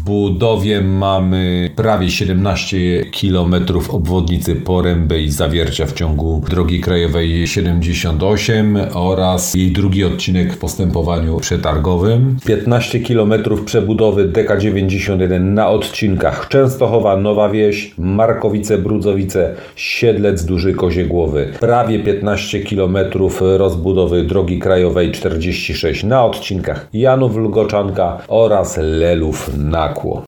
budowie mamy prawie 17 km obwodnicy Poręby i Zawiercia w ciągu drogi krajowej 78 oraz jej drugi odcinek w postępowaniu przetargowym. 15 km przebudowy DK91 na odcinkach Częstochowa, Nowa Wieś, Markowice, Brudzowice, Siedlec, Duży Koziegłowy. Prawie 15 km rozbudowy drogi krajowej 46 na odcinkach Janów, Lgoczanka oraz Lelów, Nakło.